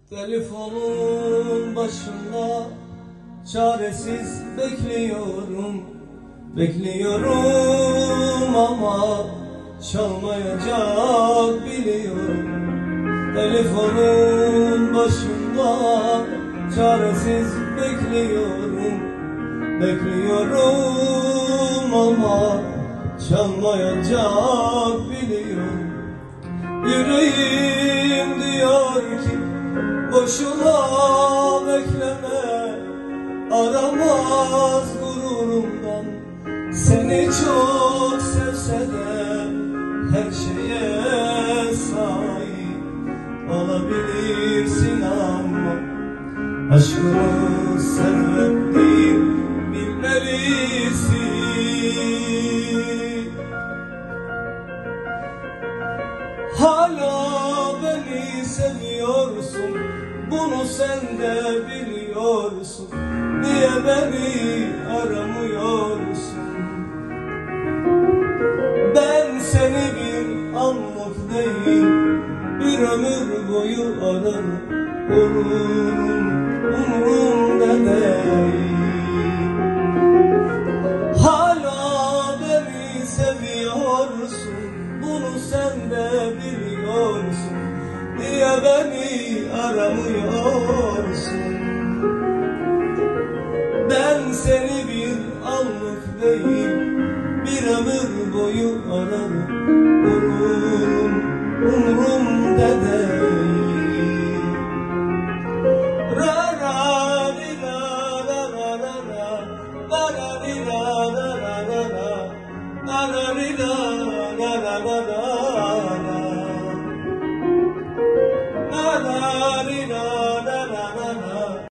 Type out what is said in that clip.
Telefonun başında çaresiz bekliyorum, bekliyorum ama çalmayacak biliyorum. Telefonun başında çaresiz bekliyorum, bekliyorum ama çalmayacak biliyorum. Yüreğim diyor ki boşuna bekleme, aramaz gururumdan. Seni çok sevse de her şeye sahip olabilirsin ama aşkımı sevmek değil bilmelisin. Hala beni seviyorsun, bunu sen de biliyorsun. Niye beni aramıyorsun? Ben seni bir anlık değil, bir ömür boyu ararım. Olurum umurumda değil. Hala beni seviyorsun, bunu sen de biliyorsun. Niye beni aramıyorsun? Ben seni bir anlık değil, bir ömür boyu ararım. Olurum umurumda değil. Ra ra li ra ra ra ra ra, ra ra li ra ra ra ra ra, ra ra li ra ra ra ra ra ra, ra ra li ra.